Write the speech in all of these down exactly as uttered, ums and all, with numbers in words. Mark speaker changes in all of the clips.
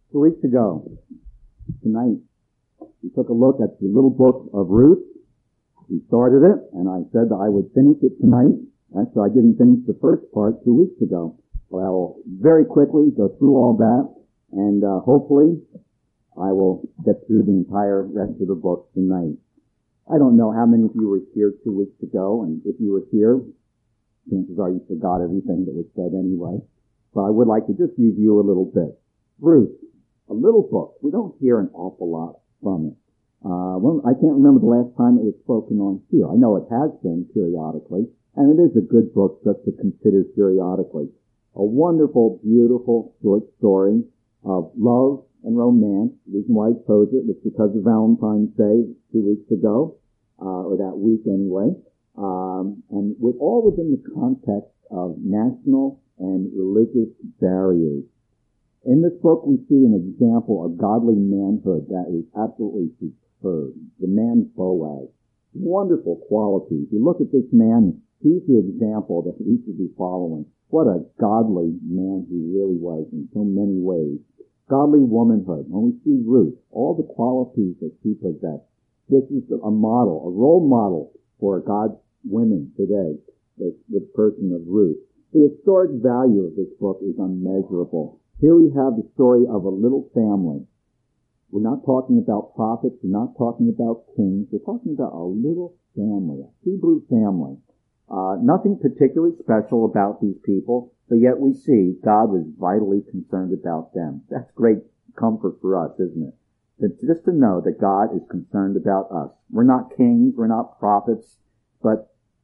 Speaker 1: Two weeks ago, tonight, we took a look at the little book of Ruth. We started it, and I said that I would finish it tonight. Actually, I didn't finish the first part two weeks ago. But I will very quickly go through all that, and uh, hopefully I will get through the entire rest of the book tonight. I don't know how many of you were here two weeks ago, and if you were here, chances are you forgot everything that was said anyway. But I would like to just review a little bit. Ruth, a little book. We don't hear an awful lot from it. Uh, well, I can't remember the last time it was spoken on here. I know it has been periodically, and it is a good book just to consider periodically. A wonderful, beautiful short story of love and romance. The reason why I chose it was because of Valentine's Day two weeks ago, uh, or that week anyway, um, and with all within the context of national and religious barriers. In this book, we see an example of godly manhood that is absolutely superb. The man Boaz. Wonderful qualities. You look at this man, he's the example that we should be following. What a godly man he really was in so many ways. Godly womanhood. When we see Ruth, all the qualities that she possessed. This is a model, a role model for God's women today, the, the person of Ruth. The historic value of this book is unmeasurable. Here we have the story of a little family. We're not talking about prophets. We're not talking about kings. We're talking about a little family, a Hebrew family. Uh, nothing particularly special about these people, but yet we see God was vitally concerned about them. That's great comfort for us, isn't it? That just to know that God is concerned about us. We're not kings. We're not prophets, but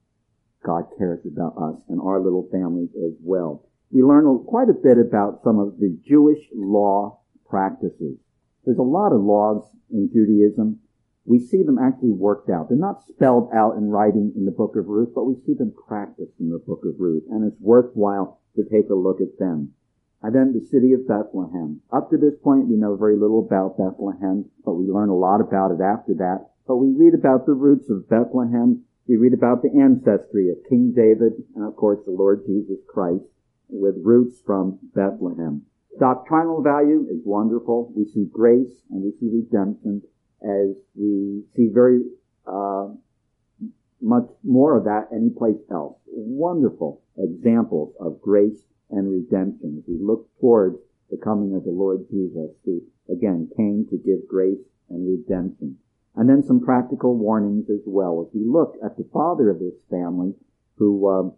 Speaker 1: God cares about us and our little families as well. We learn quite a bit about some of the Jewish law practices. There's a lot of laws in Judaism. We see them actually worked out. They're not spelled out in writing in the book of Ruth, but we see them practiced in the book of Ruth, and it's worthwhile to take a look at them. And then the city of Bethlehem. Up to this point, we know very little about Bethlehem, but we learn a lot about it after that. But we read about the roots of Bethlehem. We read about the ancestry of King David, and of course the Lord Jesus Christ, with roots from Bethlehem. Doctrinal value is wonderful. We see grace and we see redemption as we see very uh, much more of that anyplace else. Wonderful examples of grace and redemption as we look towards the coming of the Lord Jesus, who again came to give grace and redemption. And then some practical warnings as well as we look at the father of this family who um,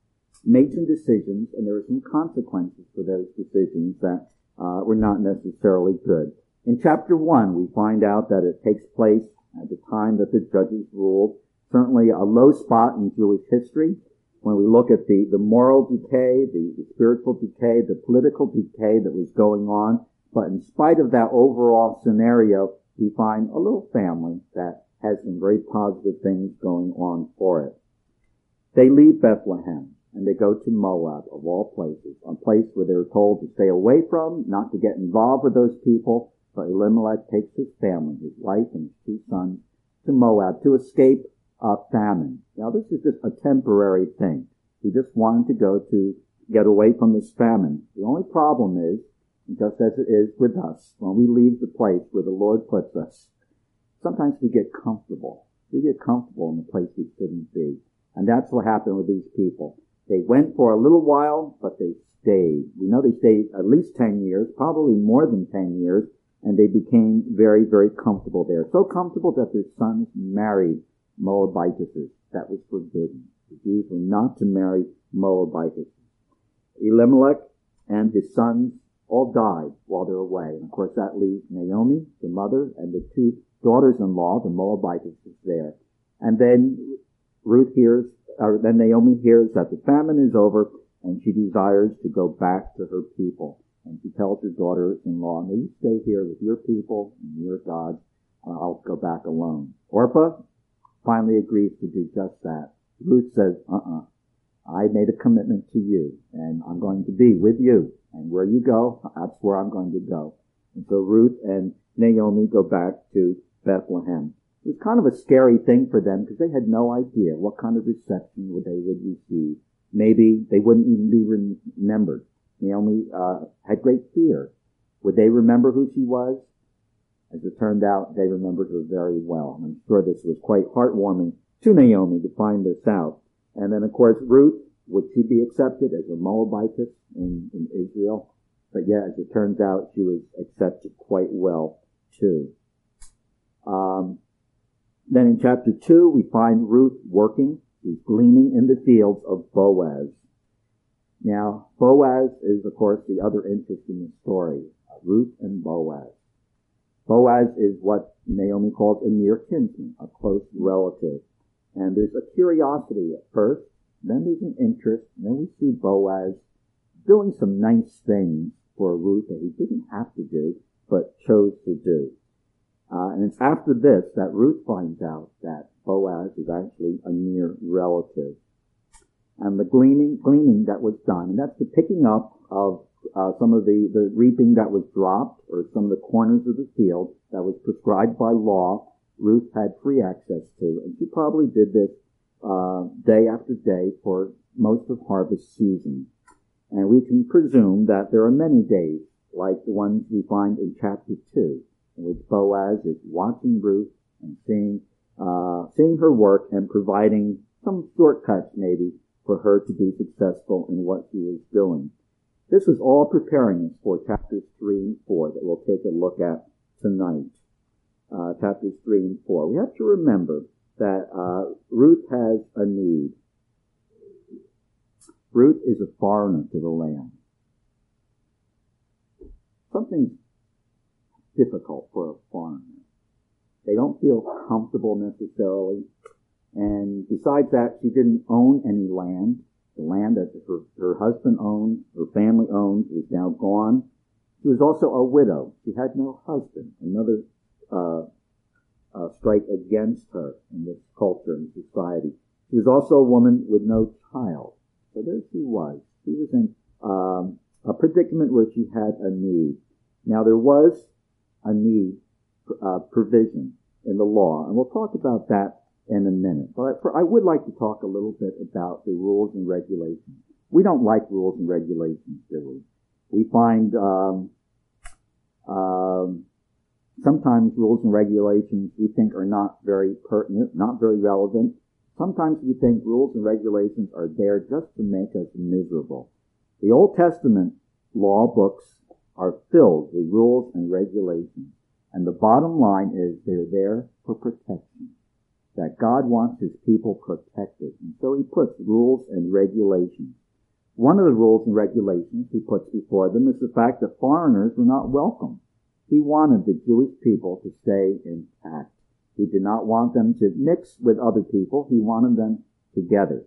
Speaker 1: made some decisions, and there were some consequences for those decisions that uh, were not necessarily good. In chapter one, we find out that it takes place at the time that the judges ruled. Certainly a low spot in Jewish history. When we look at the, the moral decay, the, the spiritual decay, the political decay that was going on. But in spite of that overall scenario, we find a little family that has some very positive things going on for it. They leave Bethlehem. And they go to Moab, of all places, a place where they're told to stay away from, not to get involved with those people. But Elimelech takes his family, his wife and his two sons, to Moab to escape uh, famine. Now, this is just a temporary thing. He just wanted to go to get away from this famine. The only problem is, just as it is with us, when we leave the place where the Lord puts us, sometimes we get comfortable. We get comfortable in the place we shouldn't be. And that's what happened with these people. They went for a little while, but they stayed. We know they stayed at least ten years, probably more than ten years, and they became very, very comfortable there. So comfortable that their sons married Moabitesses. That was forbidden. The Jews were not to marry Moabitesses. Elimelech and his sons all died while they're away. And of course that leaves Naomi, the mother, and the two daughters-in-law, the Moabitesses, there. And then Ruth hears Or then Naomi hears that the famine is over, and she desires to go back to her people. And she tells her daughter-in-law, "May you stay here with your people and your God, and I'll go back alone." Orpah finally agrees to do just that. Ruth says, uh-uh, I made a commitment to you, and I'm going to be with you. And where you go, that's where I'm going to go. And so Ruth and Naomi go back to Bethlehem. It was kind of a scary thing for them because they had no idea what kind of reception they would receive. Maybe they wouldn't even be remembered. Naomi uh, had great fear. Would they remember who she was? As it turned out, they remembered her very well. And I'm sure this was quite heartwarming to Naomi to find this out. And then, of course, Ruth, would she be accepted as a Moabitess in, in Israel? But yeah, as it turns out, she was accepted quite well, too. Um, then in chapter two, we find Ruth working. She's gleaning in the fields of Boaz. Now, Boaz is, of course, the other interest in the story. Ruth and Boaz. Boaz is what Naomi calls a near kinsman, a close relative. And there's a curiosity at first, then there's an interest, and then we see Boaz doing some nice things for Ruth that he didn't have to do, but chose to do. Uh, and it's after this that Ruth finds out that Boaz is actually a near relative. And the gleaning, gleaning that was done, and that's the picking up of uh, some of the, the reaping that was dropped, or some of the corners of the field that was prescribed by law, Ruth had free access to. And she probably did this uh, day after day for most of harvest season. And we can presume that there are many days like the ones we find in chapter two, in which Boaz is watching Ruth and seeing, uh, seeing her work and providing some shortcuts maybe for her to be successful in what she was doing. This was all preparing us for chapters three and four that we'll take a look at tonight. Uh, chapters three and four. We have to remember that uh, Ruth has a need. Ruth is a foreigner to the land. Something's difficult for a foreigner. They don't feel comfortable necessarily. And besides that, she didn't own any land. The land that her, her husband owned, her family owned, was now gone. She was also a widow. She had no husband. Another uh, uh, strike against her in this culture and society. She was also a woman with no child. So there she was. She was in um, a predicament where she had a need. Now there was a need uh, provision in the law, and we'll talk about that in a minute. But I would like to talk a little bit about the rules and regulations. We don't like rules and regulations, do we? We find um, um, sometimes rules and regulations we think are not very pertinent, not very relevant. Sometimes we think rules and regulations are there just to make us miserable. The Old Testament law books are filled with rules and regulations. And the bottom line is they're there for protection. That God wants his people protected. And so he puts rules and regulations. One of the rules and regulations he puts before them is the fact that foreigners were not welcome. He wanted the Jewish people to stay intact. He did not want them to mix with other people. He wanted them together.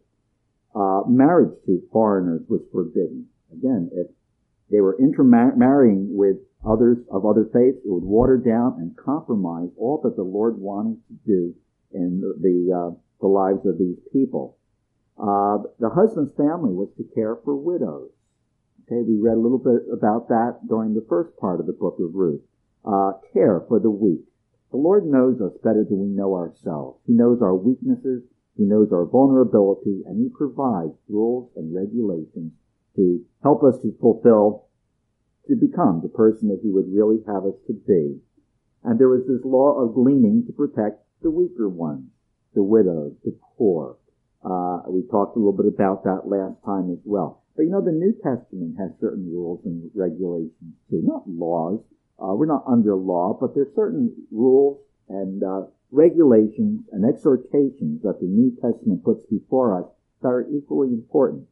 Speaker 1: Uh, marriage to foreigners was forbidden. Again, if they were intermarrying with others of other faiths, it would water down and compromise all that the Lord wanted to do in the the, uh, the lives of these people. Uh, the husband's family was to care for widows. Okay, we read a little bit about that during the first part of the book of Ruth. Uh, care for the weak. The Lord knows us better than we know ourselves. He knows our weaknesses, he knows our vulnerability, and he provides rules and regulations to help us to fulfill, to become the person that he would really have us to be. And there was this law of gleaning to protect the weaker ones, the widows, the poor. Uh, we talked a little bit about that last time as well. But you know, the New Testament has certain rules and regulations too, not laws. Uh, we're not under law, but there's certain rules and uh, regulations and exhortations that the New Testament puts before us that are equally important.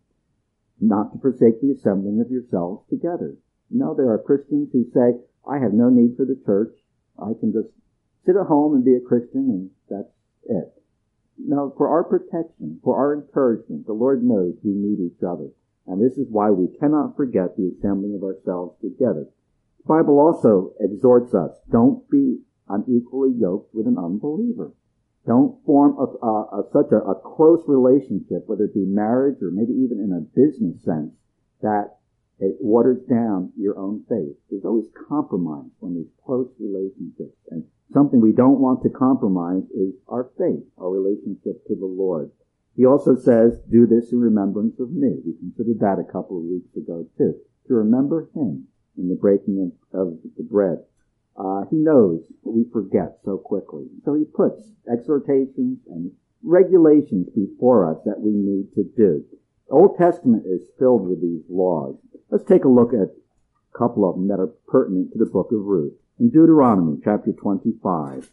Speaker 1: Not to forsake the assembling of yourselves together. You know, there are Christians who say, I have no need for the church. I can just sit at home and be a Christian, and that's it. No, for our protection, for our encouragement, the Lord knows we need each other. And this is why we cannot forget the assembling of ourselves together. The Bible also exhorts us, don't be unequally yoked with an unbeliever. Don't form a, a, a, such a, a close relationship, whether it be marriage or maybe even in a business sense, that it waters down your own faith. There's always compromise when there's close relationships. And something we don't want to compromise is our faith, our relationship to the Lord. He also says, do this in remembrance of me. We considered that a couple of weeks ago too. To remember him in the breaking of, of the bread. Uh, he knows that we forget so quickly. So he puts exhortations and regulations before us that we need to do. The Old Testament is filled with these laws. Let's take a look at a couple of them that are pertinent to the book of Ruth. In Deuteronomy chapter twenty-five.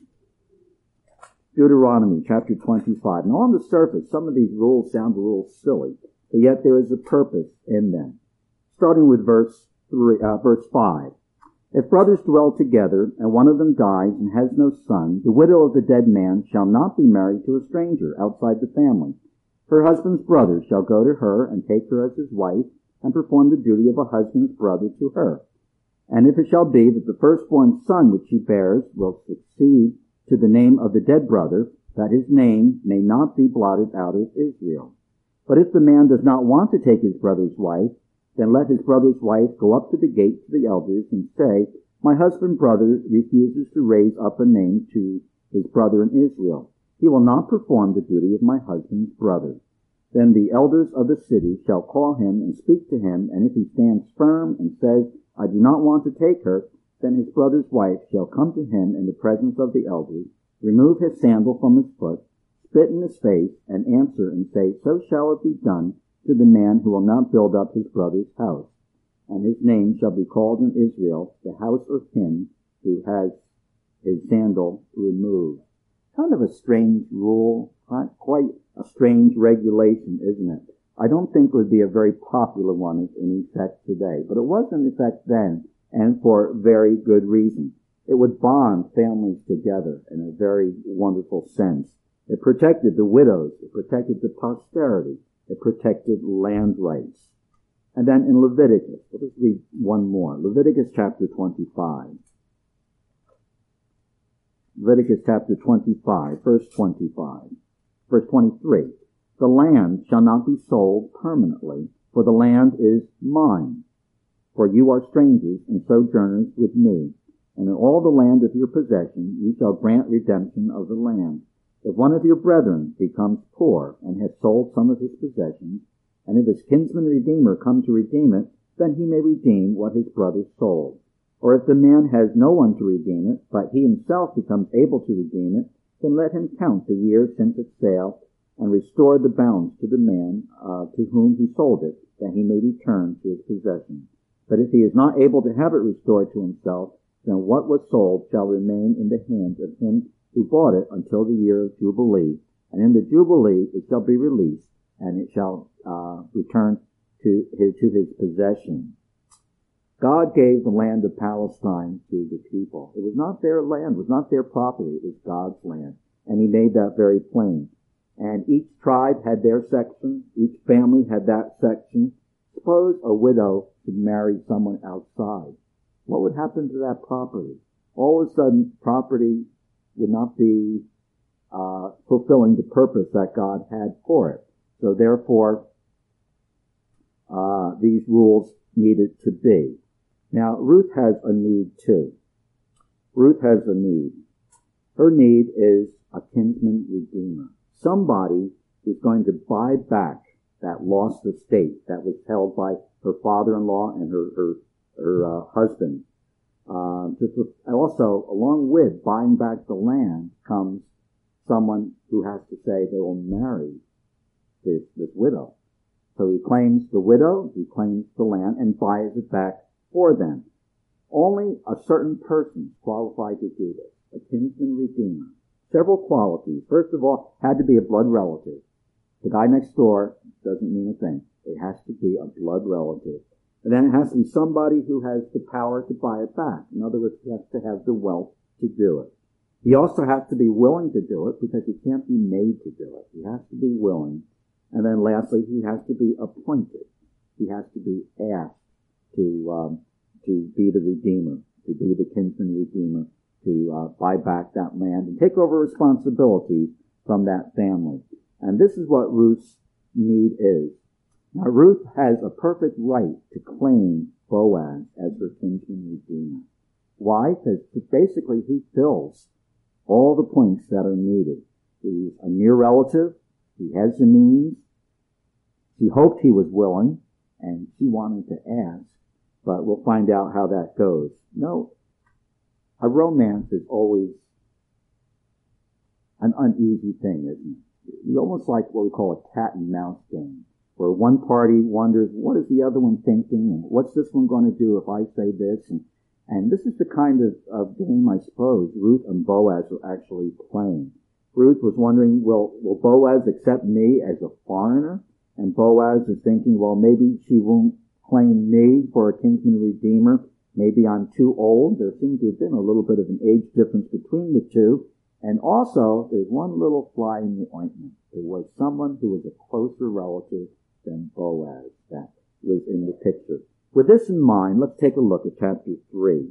Speaker 1: Deuteronomy chapter twenty-five. Now on the surface, some of these rules sound a little silly, but yet there is a purpose in them. Starting with verse three, uh, verse five. If brothers dwell together, and one of them dies and has no son, the widow of the dead man shall not be married to a stranger outside the family. Her husband's brother shall go to her and take her as his wife, and perform the duty of a husband's brother to her. And if it shall be that the firstborn son which she bears will succeed to the name of the dead brother, that his name may not be blotted out of Israel. But if the man does not want to take his brother's wife, then let his brother's wife go up to the gate to the elders and say, My husband's brother refuses to raise up a name to his brother in Israel. He will not perform the duty of my husband's brother. Then the elders of the city shall call him and speak to him, and if he stands firm and says, I do not want to take her, then his brother's wife shall come to him in the presence of the elders, remove his sandal from his foot, spit in his face, and answer and say, So shall it be done to the man who will not build up his brother's house. And his name shall be called in Israel, the house of him who has his sandal removed. Kind of a strange rule, quite a strange regulation, isn't it? I don't think it would be a very popular one in effect today, but it was in effect then, and for very good reason. It would bond families together in a very wonderful sense. It protected the widows, it protected the posterity, it protected land rights. And then in Leviticus, let us read one more. Leviticus chapter twenty-five. Leviticus chapter twenty-five, verse twenty-five. Verse twenty-three. The land shall not be sold permanently, for the land is mine. For you are strangers and sojourners with me, and in all the land of your possession you shall grant redemption of the land. If one of your brethren becomes poor and has sold some of his possessions, and if his kinsman redeemer come to redeem it, then he may redeem what his brother sold. Or if the man has no one to redeem it, but he himself becomes able to redeem it, then let him count the years since its sale, and restore the balance to the man uh, to whom he sold it, that he may return to his possession. But if he is not able to have it restored to himself, then what was sold shall remain in the hands of him who bought it until the year of Jubilee. And in the Jubilee it shall be released, and it shall uh, return to his, to his possession. God gave the land of Palestine to the people. It was not their land, it was not their property, it was God's land. And he made that very plain. And each tribe had their section, each family had that section. Suppose a widow could marry someone outside. What would happen to that property? All of a sudden, property would not be uh, fulfilling the purpose that God had for it. So therefore, uh, these rules needed to be. Now, Ruth has a need too. Ruth has a need. Her need is a kinsman redeemer. Somebody is going to buy back that lost estate that was held by her father-in-law and her her, her uh, husband. Uh, just with, also, along with buying back the land comes someone who has to say they will marry this, this widow. So he claims the widow, he claims the land, and buys it back for them. Only a certain person is qualified to do this, a kinsman redeemer. Several qualities. First of all, had to be a blood relative. The guy next door doesn't mean a thing. It has to be a blood relative. And then it has to be somebody who has the power to buy it back. In other words, he has to have the wealth to do it. He also has to be willing to do it because he can't be made to do it. He has to be willing. And then lastly, he has to be appointed. He has to be asked to um, to be the redeemer, to be the kinsman redeemer, to uh, buy back that land and take over responsibility from that family. And this is what Ruth's need is. Now, Ruth has a perfect right to claim Boaz as her kinsman redeemer. Why? Because basically he fills all the points that are needed. He's a near relative. He has the means. She hoped he was willing, and she wanted to ask. but we'll find out how that goes. No, a romance is always an uneasy thing, isn't it? It's almost like what we call a cat and mouse game, where one party wonders, what is the other one thinking, and what's this one going to do if I say this? And, and this is the kind of, of game, I suppose, Ruth and Boaz were actually playing. Ruth was wondering, will, will Boaz accept me as a foreigner? And Boaz is thinking, well, maybe she won't claim me for a kinsman redeemer. Maybe I'm too old. There seems to have been a little bit of an age difference between the two. And also, there's one little fly in the ointment. There was someone who was a closer relative than Boaz that was in the picture. With this in mind, let's take a look at chapter three.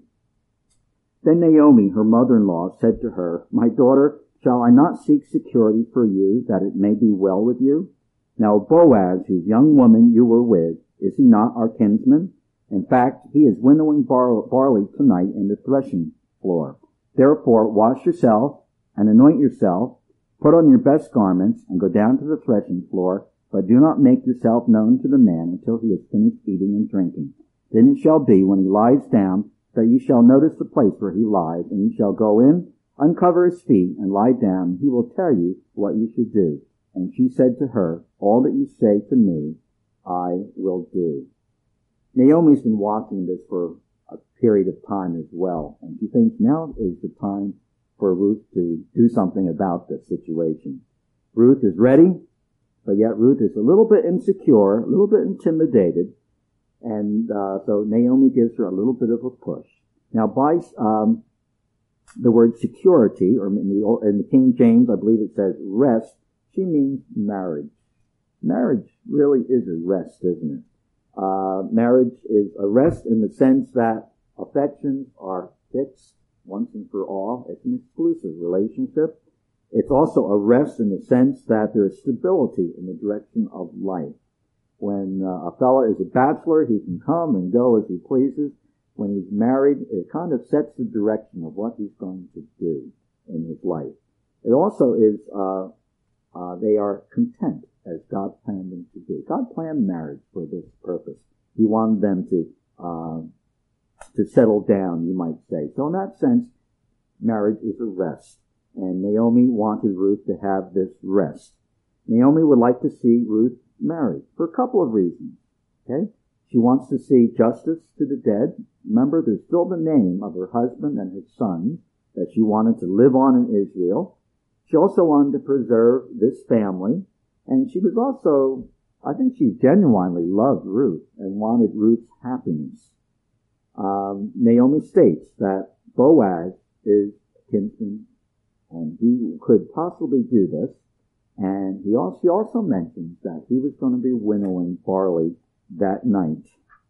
Speaker 1: Then Naomi, her mother-in-law, said to her, my daughter, shall I not seek security for you, that it may be well with you? Now Boaz, whose young woman you were with, is he not our kinsman? In fact, he is winnowing bar- barley tonight in the threshing floor. Therefore, wash yourself and anoint yourself, put on your best garments, and go down to the threshing floor, but do not make yourself known to the man until he has finished eating and drinking. Then it shall be, when he lies down, that you shall notice the place where he lies, and you shall go in, uncover his feet, and lie down, and he will tell you what you should do. And she said to her, all that you say to me, I will do. Naomi's been watching this for a period of time as well, and she thinks now is the time for Ruth to do something about this situation. Ruth is ready, but yet Ruth is a little bit insecure, a little bit intimidated, and uh, so Naomi gives her a little bit of a push. Now, by um, the word security, or in the, in the King James, I believe it says rest, she means marriage. Marriage really is a rest, isn't it? Uh, marriage is a rest in the sense that affections are fixed once and for all. It's an exclusive relationship. It's also a rest in the sense that there's stability in the direction of life. When uh, a fella is a bachelor, he can come and go as he pleases. When he's married, it kind of sets the direction of what he's going to do in his life. It also is, uh, uh, they are content as God planned them to be. God planned marriage for this purpose. He wanted them to, uh, to settle down, you might say. So in that sense, marriage is a rest. And Naomi wanted Ruth to have this rest. Naomi would like to see Ruth married for a couple of reasons. Okay? She wants to see justice to the dead. Remember, there's still the name of her husband and his sons that she wanted to live on in Israel. She also wanted to preserve this family. And she was also, I think she genuinely loved Ruth and wanted Ruth's happiness. Um, Naomi states that Boaz is kinsman, and he could possibly do this. And he also, she also mentions that he was going to be winnowing barley that night.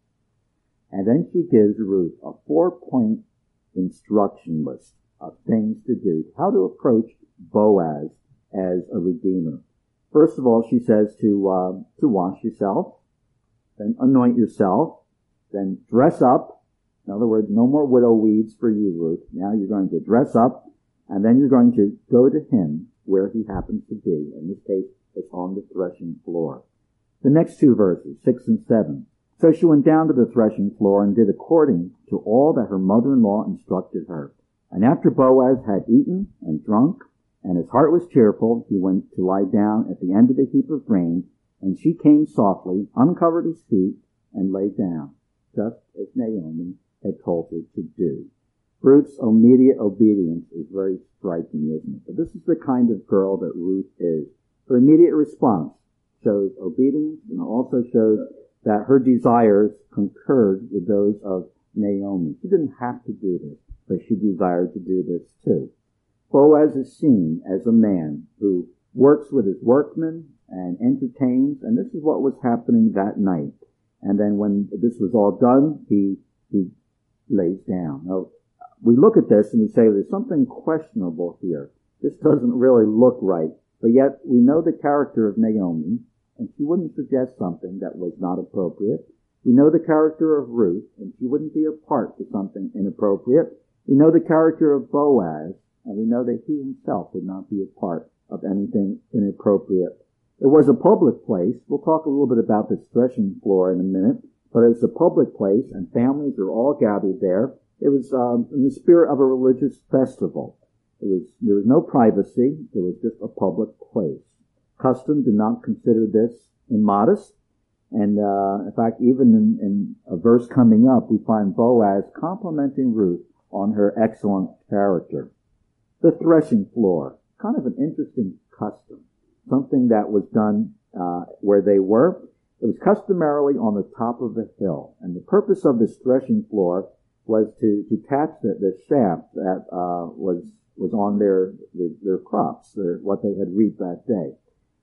Speaker 1: And then she gives Ruth a four-point instruction list of things to do, how to approach Boaz as a redeemer. First of all, she says to uh, to wash yourself, then anoint yourself, then dress up. In other words, no more widow weeds for you, Ruth. Now you're going to dress up, and then you're going to go to him where he happens to be. In this case, it's on the threshing floor. The next two verses, six and seven. So she went down to the threshing floor and did according to all that her mother-in-law instructed her. And after Boaz had eaten and drunk, and his heart was cheerful, he went to lie down at the end of the heap of grain, and she came softly, uncovered his feet, and lay down, just as Naomi had told her to do. Ruth's immediate obedience is very striking, isn't it? But this is the kind of girl that Ruth is. Her immediate response shows obedience, and also shows that her desires concurred with those of Naomi. She didn't have to do this, but she desired to do this too. Boaz is seen as a man who works with his workmen and entertains, and this is what was happening that night. And then when this was all done, he he lays down. Now, we look at this and we say there's something questionable here. This doesn't really look right, but yet we know the character of Naomi, and she wouldn't suggest something that was not appropriate. We know the character of Ruth, and she wouldn't be a part to something inappropriate. We know the character of Boaz, and we know that he himself would not be a part of anything inappropriate. It was a public place. We'll talk a little bit about this threshing floor in a minute, But it was a public place, and families were all gathered there. It was um, in the spirit of a religious festival. It was there was no privacy. It was just a public place. Custom did not consider this immodest. And uh, in fact, even in, in a verse coming up, we find Boaz complimenting Ruth on her excellent character. The threshing floor, kind of an interesting custom, something that was done uh, where they were. It was customarily on the top of a hill, and the purpose of this threshing floor was to, to catch the, the shaft that uh, was was on their their, their crops, their, what they had reaped that day.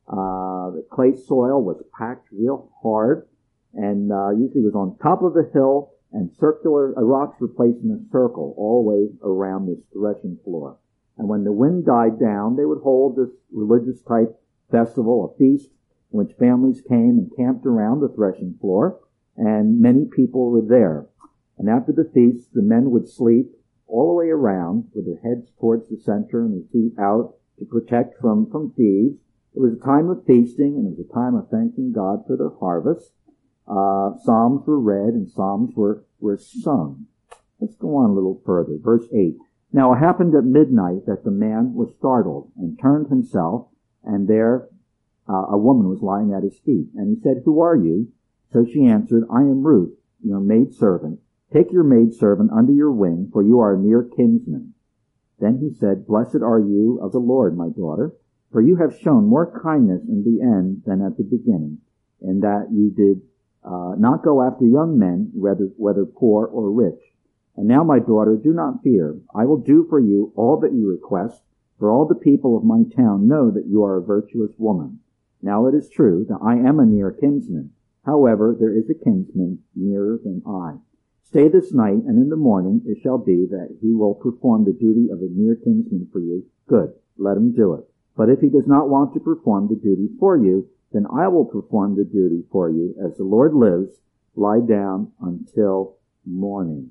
Speaker 1: Uh, the clay soil was packed real hard, and uh, usually was on top of the hill, and circular uh, rocks were placed in a circle all the way around this threshing floor. And when the wind died down, they would hold this religious type festival, a feast, in which families came and camped around the threshing floor, and many people were there. And after the feast, the men would sleep all the way around with their heads towards the center and their feet out to protect from, from thieves. It was a time of feasting, and it was a time of thanking God for the harvest. Uh, psalms were read, and psalms were, were sung. Let's go on a little further. Verse eight. Now it happened at midnight that the man was startled and turned himself, and there uh, a woman was lying at his feet. And he said, "Who are you?" So she answered, "I am Ruth, your maidservant. Take your maidservant under your wing, for you are a near kinsman." Then he said, "Blessed are you of the Lord, my daughter, for you have shown more kindness in the end than at the beginning, in that you did uh, not go after young men, whether, whether poor or rich. And now, my daughter, do not fear. I will do for you all that you request, for all the people of my town know that you are a virtuous woman. Now it is true that I am a near kinsman. However, there is a kinsman nearer than I. Stay this night, and in the morning it shall be that he will perform the duty of a near kinsman for you. Good, let him do it. But if he does not want to perform the duty for you, then I will perform the duty for you. As the Lord lives, lie down until morning."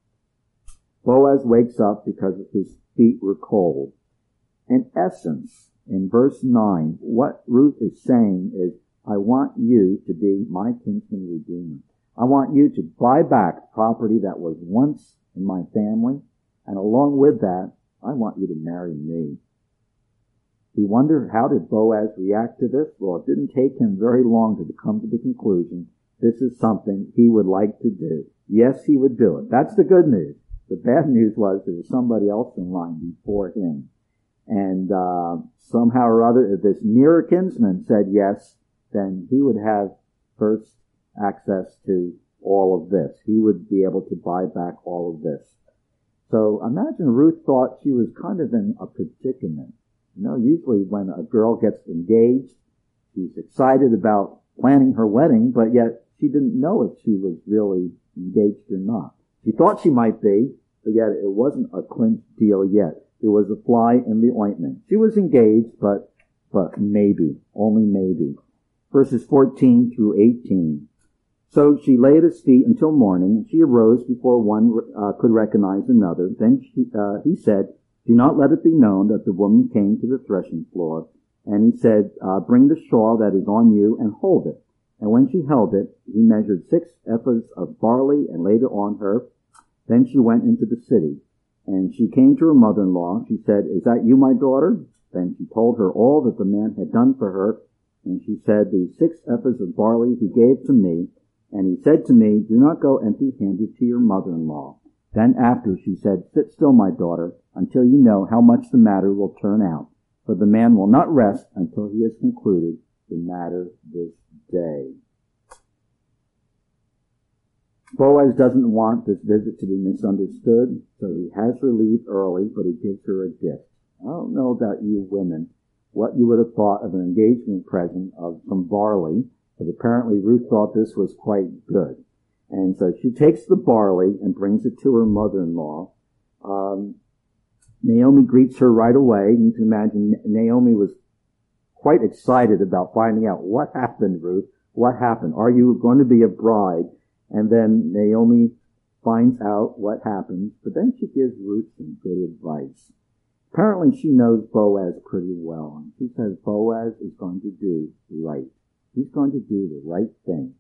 Speaker 1: Boaz wakes up because his feet were cold. In essence, in verse nine, what Ruth is saying is, I want you to be my kinsman redeemer. I want you to buy back property that was once in my family, and along with that, I want you to marry me. We wonder, how did Boaz react to this? Well, it didn't take him very long to come to the conclusion this is something he would like to do. Yes, he would do it. That's the good news. The bad news was there was somebody else in line before him. And uh, somehow or other, if this nearer kinsman said yes, then he would have first access to all of this. He would be able to buy back all of this. So imagine Ruth thought she was kind of in a predicament. You know, usually when a girl gets engaged, she's excited about planning her wedding, but yet she didn't know if she was really engaged or not. She thought she might be, but yet it wasn't a clinched deal yet. There was a fly in the ointment. She was engaged, but but maybe, only maybe. Verses fourteen through eighteen. So she lay at his feet until morning. She arose before one uh, could recognize another. Then she, uh, he said, "Do not let it be known that the woman came to the threshing floor." And he said, uh, "Bring the shawl that is on you and hold it." And when she held it, he measured six ephahs of barley and laid it on her. Then she went into the city. And she came to her mother-in-law. She said, "Is that you, my daughter?" Then she told her all that the man had done for her. And she said, "These six ephahs of barley he gave to me. And he said to me, 'Do not go empty-handed to your mother-in-law.'" Then after she said, "Sit still, my daughter, until you know how much the matter will turn out. For the man will not rest until he has concluded the matter this day." Boaz doesn't want this visit to be misunderstood, so he has her leave early, but he gives her a gift. I don't know about you women, what you would have thought of an engagement present of some barley, but apparently Ruth thought this was quite good. And so she takes the barley and brings it to her mother-in-law. Um, Naomi greets her right away. You can imagine Naomi was quite excited about finding out what happened, Ruth. What happened? Are you going to be a bride? And then Naomi finds out what happens, but then she gives Ruth some good advice. Apparently she knows Boaz pretty well, and she says Boaz is going to do right. He's going to do the right thing.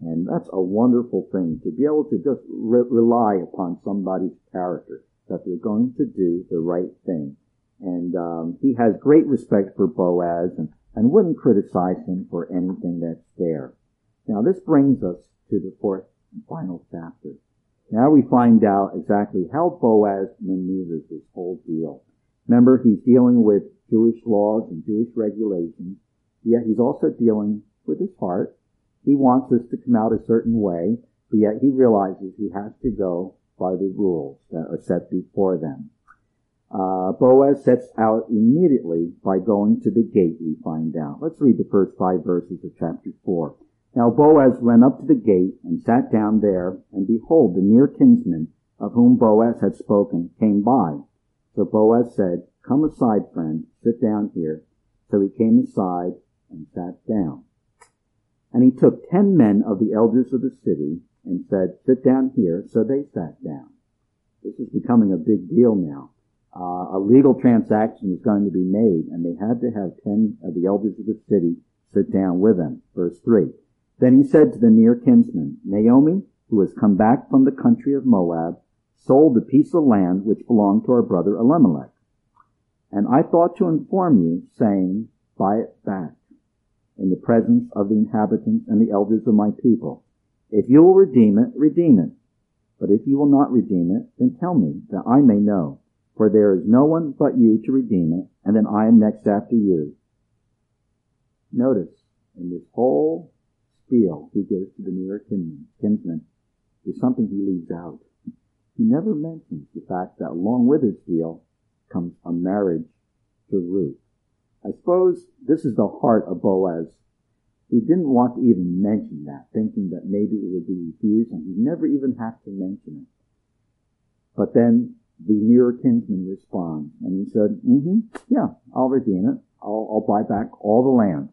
Speaker 1: And that's a wonderful thing, to be able to just re- rely upon somebody's character, that they're going to do the right thing. And um, he has great respect for Boaz and, and wouldn't criticize him for anything that's there. Now this brings us to the fourth and final chapter. Now we find out exactly how Boaz maneuvers this whole deal. Remember, he's dealing with Jewish laws and Jewish regulations, yet he's also dealing with his heart. He wants this to come out a certain way, but yet he realizes he has to go by the rules that are set before them. Uh, Boaz sets out immediately by going to the gate, we find out. Let's read the first five verses of chapter four. Now Boaz ran up to the gate and sat down there, and behold, the near kinsman of whom Boaz had spoken came by. So Boaz said, "Come aside, friend, sit down here." So he came aside and sat down. And he took ten men of the elders of the city and said, "Sit down here." So they sat down. This is becoming a big deal now. Uh, a legal transaction was going to be made, and they had to have ten of the elders of the city sit down with them. Verse three. Then he said to the near kinsman, "Naomi, who has come back from the country of Moab, sold a piece of land which belonged to our brother Elimelech. And I thought to inform you, saying, buy it back in the presence of the inhabitants and the elders of my people. If you will redeem it, redeem it. But if you will not redeem it, then tell me, that I may know. For there is no one but you to redeem it, and then I am next after you." Notice, in this whole spiel he gives to the near kinsman, there's something he leaves out. He never mentions the fact that along with his deal comes a marriage to Ruth. I suppose this is the heart of Boaz. He didn't want to even mention that, thinking that maybe it would be refused, and he'd never even have to mention it. But then the near kinsman responds, and he said, mm-hmm, yeah, I'll redeem it. I'll, I'll buy back all the land.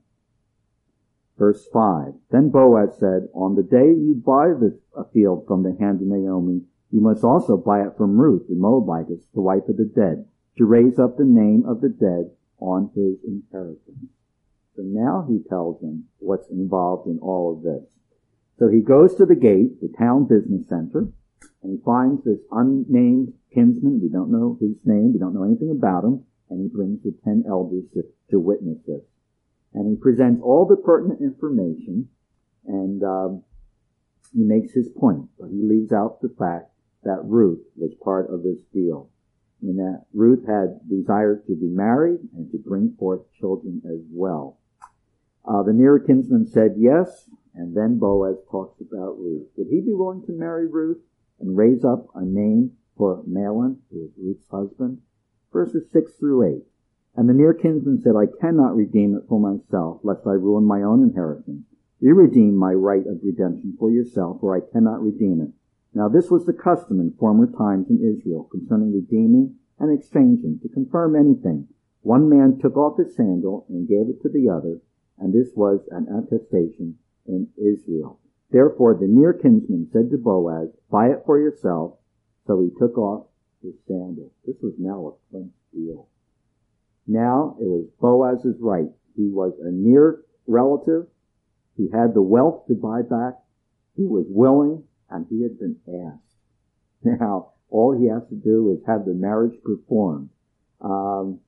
Speaker 1: Verse five, Then Boaz said, "On the day you buy this a field from the hand of Naomi, you must also buy it from Ruth the Moabitess, the wife of the dead, to raise up the name of the dead on his inheritance." So now he tells them what's involved in all of this. So he goes to the gate, the town business center, and he finds this unnamed kinsman. We don't know his name. We don't know anything about him. And he brings the ten elders to, to witness this. And he presents all the pertinent information, and um, he makes his point. But he leaves out the fact that Ruth was part of this deal, and that Ruth had desires to be married and to bring forth children as well. Uh, the near kinsman said yes, and then Boaz talks about Ruth. Would he be willing to marry Ruth and raise up a name for Mahlon, who was Ruth's husband? Verses six through eight. And the near kinsman said, "I cannot redeem it for myself, lest I ruin my own inheritance. You redeem my right of redemption for yourself, or I cannot redeem it." Now this was the custom in former times in Israel concerning redeeming and exchanging. To confirm anything, one man took off his sandal and gave it to the other, and this was an attestation in Israel. Therefore the near kinsman said to Boaz, "Buy it for yourself." So he took off his sandal. This was now a clinched deal. Now it was Boaz's right. He was a near relative. He had the wealth to buy back. He was willing, and he had been asked. Now, all he has to do is have the marriage performed. Um,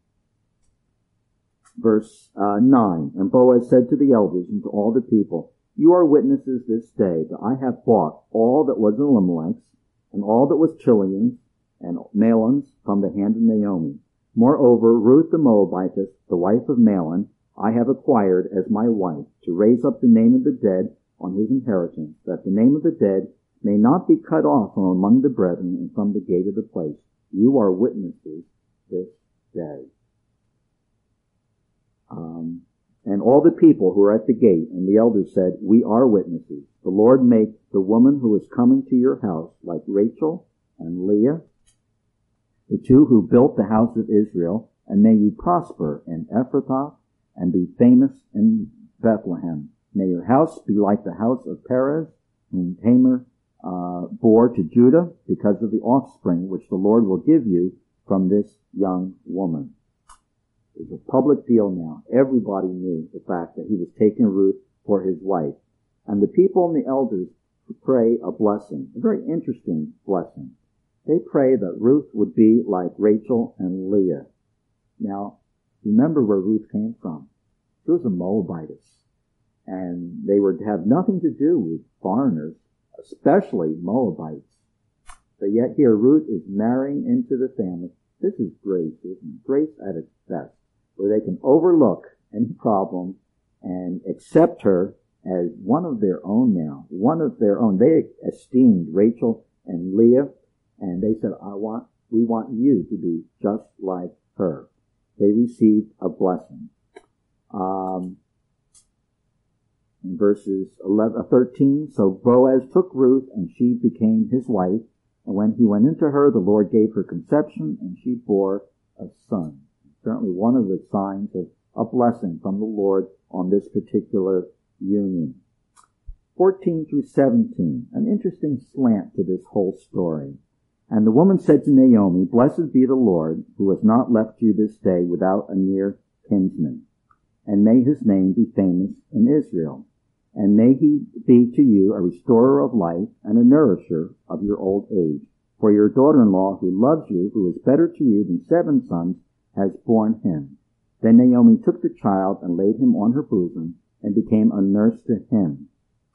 Speaker 1: verse uh, nine, And Boaz said to the elders and to all the people, "You are witnesses this day that I have bought all that was Elimelech's, and all that was Chilion's, and Mahlon's from the hand of Naomi. Moreover, Ruth the Moabitess, the wife of Mahlon, I have acquired as my wife, to raise up the name of the dead on his inheritance, that the name of the dead may not be cut off from among the brethren and from the gate of the place. You are witnesses this day." Um, and all the people who were at the gate and the elders said, "We are witnesses. The Lord make the woman who is coming to your house like Rachel and Leah, the two who built the house of Israel, and may you prosper in Ephrathah and be famous in Bethlehem. May your house be like the house of Perez, whom Tamar uh, bore to Judah, because of the offspring which the Lord will give you from this young woman." It's a public deal now. Everybody knew the fact that he was taking Ruth for his wife. And the people and the elders pray a blessing, a very interesting blessing. They pray that Ruth would be like Rachel and Leah. Now, remember where Ruth came from. She was a Moabitess. And they were to have nothing to do with foreigners, especially Moabites. But yet here Ruth is marrying into the family. This is grace, isn't it? Grace at its best, where they can overlook any problem and accept her as one of their own now, one of their own. They esteemed Rachel and Leah, and they said, I want, we want you to be just like her. They received a blessing. Um, in verses eleven, thirteen, so Boaz took Ruth, and she became his wife. And when he went into her, the Lord gave her conception, and she bore a son. Certainly one of the signs of a blessing from the Lord on this particular union. fourteen through seventeen, an interesting slant to this whole story. And the woman said to Naomi, Blessed be the Lord, who has not left you this day without a near kinsman. And may his name be famous in Israel. And may he be to you a restorer of life and a nourisher of your old age. For your daughter-in-law, who loves you, who is better to you than seven sons, has borne him. Then Naomi took the child and laid him on her bosom and became a nurse to him.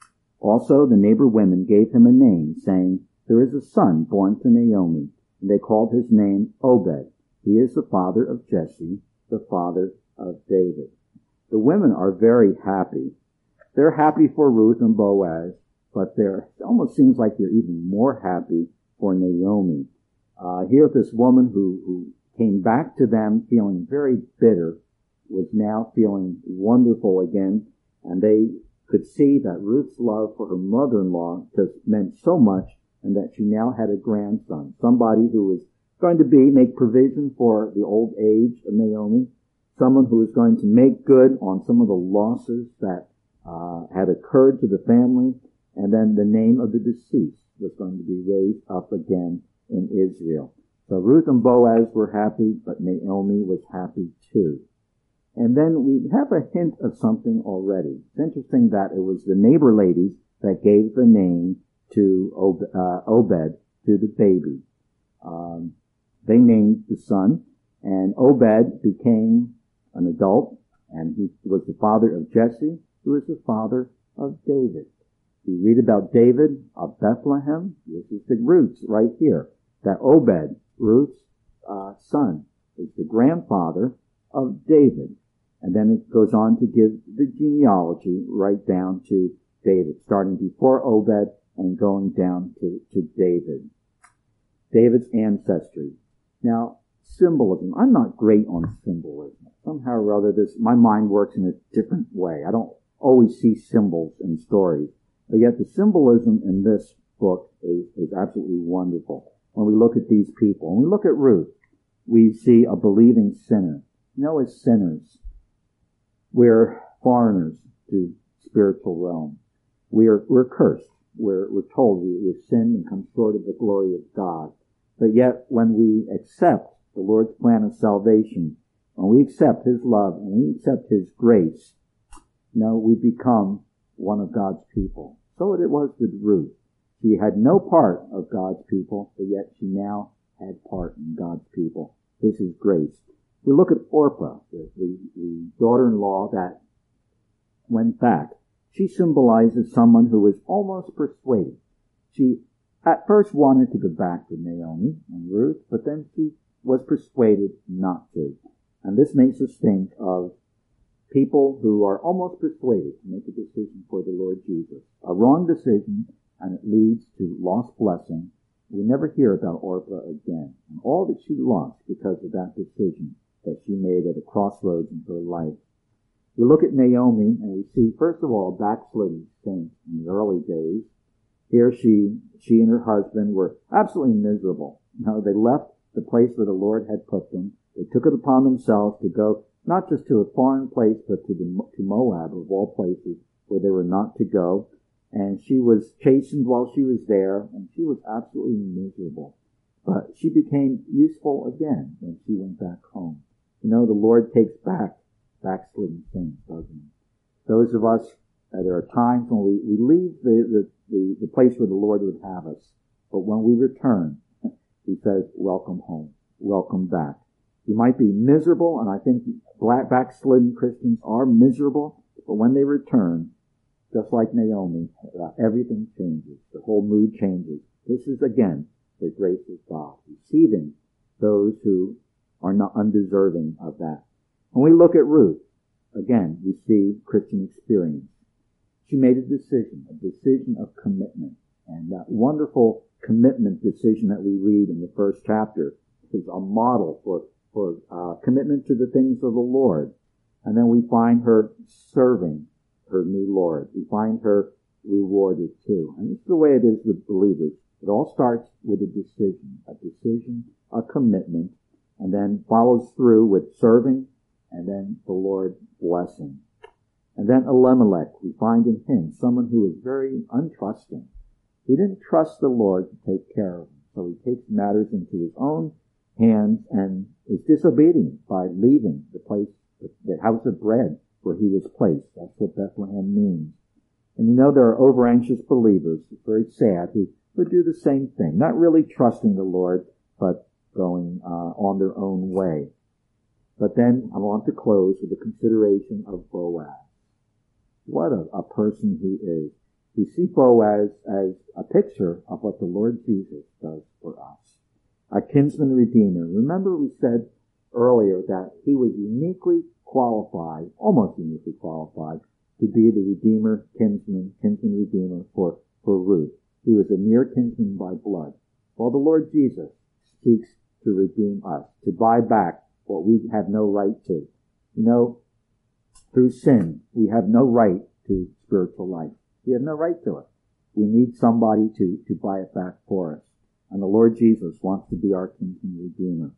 Speaker 1: Also the neighbor women gave him a name, saying, There is a son born to Naomi. And they called his name Obed. He is the father of Jesse, the father of David. The women are very happy. They're happy for Ruth and Boaz, but they're, it almost seems like they're even more happy for Naomi. Uh, here this woman who, who came back to them feeling very bitter was now feeling wonderful again, and they could see that Ruth's love for her mother-in-law just meant so much, and that she now had a grandson, somebody who was going to be, make provision for the old age of Naomi, someone who was going to make good on some of the losses that Uh, had occurred to the family, and then the name of the deceased was going to be raised up again in Israel. So Ruth and Boaz were happy, but Naomi was happy too. And then we have a hint of something already. It's interesting that it was the neighbor ladies that gave the name to Ob- uh, Obed, to the baby. Um, they named the son, and Obed became an adult, and he was the father of Jesse, who is the father of David. We read about David of Bethlehem. This is the roots right here. That Obed, Ruth's uh, son, is the grandfather of David. And then it goes on to give the genealogy right down to David, starting before Obed and going down to, to David. David's ancestry. Now, symbolism. I'm not great on symbolism. Somehow or other, this, my mind works in a different way. I don't always see symbols in stories. But yet the symbolism in this book is, is absolutely wonderful. When we look at these people, when we look at Ruth, we see a believing sinner. You know, as sinners, we're foreigners to spiritual realm. We are, we're cursed. We're, we're told we, we've sinned and come short of the glory of God. But yet, when we accept the Lord's plan of salvation, when we accept His love, and we accept His grace, you know, we become one of God's people. So it was with Ruth. She had no part of God's people, but yet she now had part in God's people. This is grace. We look at Orpah, the, the, the daughter-in-law that went back. She symbolizes someone who was almost persuaded. She at first wanted to go back to Naomi and Ruth, but then she was persuaded not to. And this makes us think of people who are almost persuaded to make a decision for the Lord Jesus. A wrong decision, and it leads to lost blessing. We never hear about Orpah again, and all that she lost because of that decision that she made at a crossroads in her life. We look at Naomi, and we see, first of all, a backslidden saint in the early days. Here she, she and her husband were absolutely miserable. You know, they left the place where the Lord had put them. They took it upon themselves to go not just to a foreign place, but to, the, to Moab, of all places, where they were not to go. And she was chastened while she was there, and she was absolutely miserable. But she became useful again when she went back home. You know, the Lord takes back backslidden saints, doesn't he? Those of us
Speaker 2: Uh, there are times when we, we leave the, the, the, the place where the Lord would have us. But when we return, he says, welcome home. Welcome back. You might be miserable, and I think black backslidden Christians are miserable, but when they return, just like Naomi, uh, everything changes. The whole mood changes. This is, again, the grace of God, receiving those who are not undeserving of that. When we look at Ruth, again, we see Christian experience. She made a decision, a decision of commitment. And that wonderful commitment decision that we read in the first chapter is a model for, for uh, commitment to the things of the Lord. And then we find her serving her new Lord. We find her rewarded too. And this is the way it is with believers. It all starts with a decision, a decision, a commitment, and then follows through with serving, and then the Lord blessing. And then Elimelech, we find in him someone who is very untrusting. He didn't trust the Lord to take care of him, so he takes matters into his own hands and is disobedient by leaving the place, the house of bread where he was placed. That's what Bethlehem means. And you know, there are over-anxious believers, it's very sad, who would do the same thing, not really trusting the Lord, but going uh, on their own way. But then I want to close with the consideration of Boaz. What a, a person he is. We see Boaz as a picture of what the Lord Jesus does for us. A kinsman redeemer. Remember we said earlier that he was uniquely qualified, almost uniquely qualified, to be the redeemer, kinsman, kinsman redeemer for, for Ruth. He was a near kinsman by blood. Well, the Lord Jesus seeks to redeem us, to buy back what we have no right to. You know, through sin, we have no right to spiritual life. We have no right to it. We need somebody to, to buy it back for us. And the Lord Jesus wants to be our kinsman redeemer.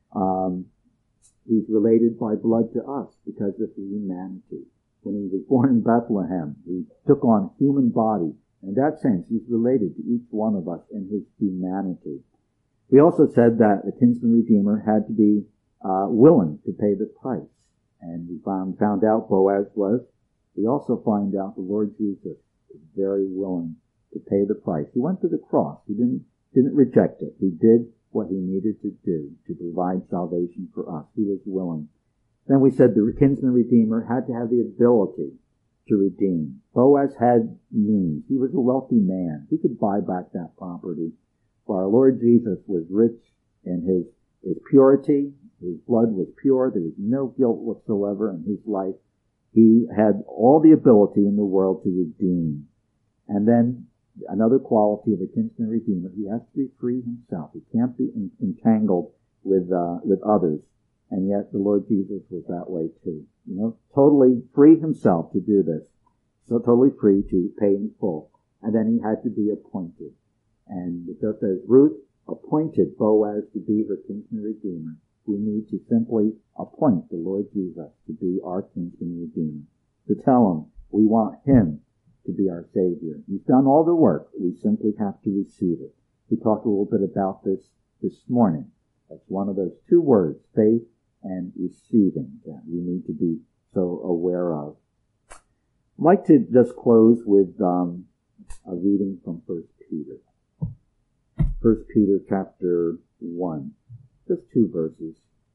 Speaker 2: Um, he's related by blood to us because of the humanity. When he was born in Bethlehem, he took on human body. In that sense, he's related to each one of us in his humanity. We also said that the kinsman redeemer had to be uh, willing to pay the price. And we found, found out Boaz was. We also find out the Lord Jesus is very willing to pay the price. He went to the cross. He didn't, didn't reject it. He did what he needed to do to provide salvation for us. He was willing. Then we said the kinsman redeemer had to have the ability to redeem. Boaz had means. He was a wealthy man. He could buy back that property. For our Lord Jesus was rich in his, his purity. His blood was pure. There was no guilt whatsoever in his life. He had all the ability in the world to redeem. And then another quality of a kinsman redeemer, he has to be free himself. He can't be en- entangled with uh, with others. And yet the Lord Jesus was that way too. You know, totally free himself to do this. So totally free to pay in full. And then he had to be appointed. And just as Ruth appointed Boaz to be her kinsman redeemer, we need to simply appoint the Lord Jesus to be our kinsman redeemer. To tell him we want him to be our Savior. He's done all the work. We simply have to receive it. We talked a little bit about this this morning. That's one of those two words, faith and receiving, that we need to be so aware of. I'd like to just close with um, a reading from First Peter. First Peter chapter one. Just two verses.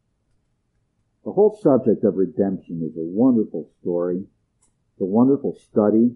Speaker 2: The whole subject of redemption is a wonderful story. It's a wonderful study.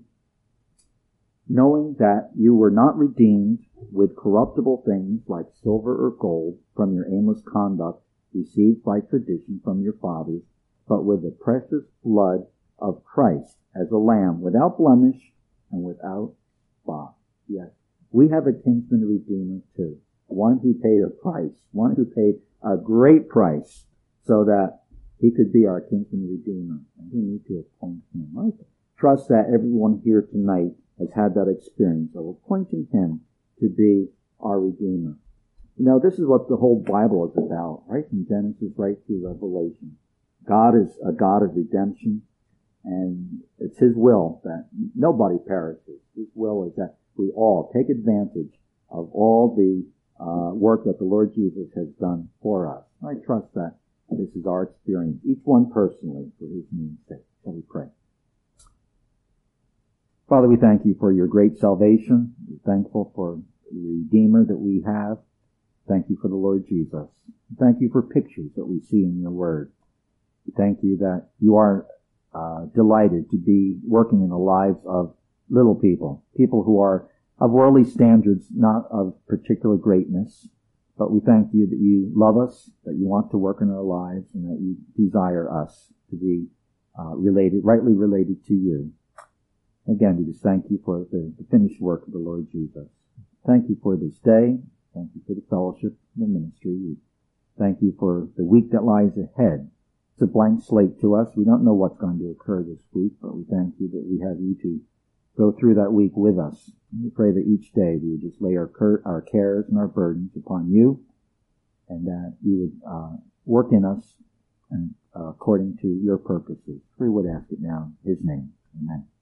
Speaker 2: Knowing that you were not redeemed with corruptible things like silver or gold from your aimless conduct received by tradition from your fathers, but with the precious blood of Christ as a lamb without blemish and without spot. Yes, we have a kinsman redeemer too. One who paid a price, one who paid a great price so that he could be our kinsman redeemer. And we need to appoint him. I trust that everyone here tonight has had that experience of appointing him to be our redeemer. You know, this is what the whole Bible is about, right? From Genesis right through Revelation. God is a God of redemption, and it's his will that nobody perishes. His will is that we all take advantage of all the uh, work that the Lord Jesus has done for us. I trust that this is our experience, each one personally, for his name's sake. Shall we pray? Father, we thank you for your great salvation. We're thankful for the Redeemer that we have. Thank you for the Lord Jesus. Thank you for pictures that we see in your word. We thank you that you are uh, delighted to be working in the lives of little people, people who are of worldly standards, not of particular greatness. But we thank you that you love us, that you want to work in our lives, and that you desire us to be uh, related, rightly related to you. Again, we just thank you for the, the finished work of the Lord Jesus. Thank you for this day. Thank you for the fellowship, the ministry. We thank you for the week that lies ahead. It's a blank slate to us. We don't know what's going to occur this week, but we thank you that we have you to go through that week with us. And we pray that each day we would just lay our, cur- our cares and our burdens upon you, and that you would uh, work in us and uh, according to your purposes. We would ask it now in his name. Amen.